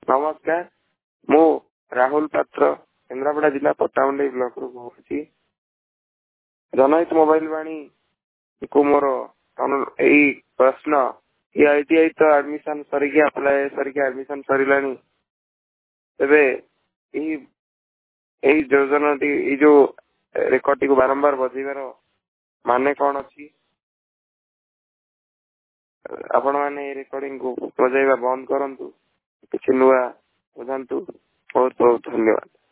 नमस्कार मु राहुल पात्र केन्द्रापड़ा जिला पट्टामुंडी ब्लॉक रू कहुची जनहित मोबाइल वाणी को मोर यही प्रश्न ये आईटीआई तो एडमिशन सरिकी अप्लाई सरिकी एडमिशन सरिलानी तेबे यही योजना जो रेकर्ड को बारंबार बजेबार माने कौन अच्छी आपण मैंने रेकर्डिंग को बजाइबा बंद करंतु किसी नुआ बुझातु बहुत बहुत धन्यवाद।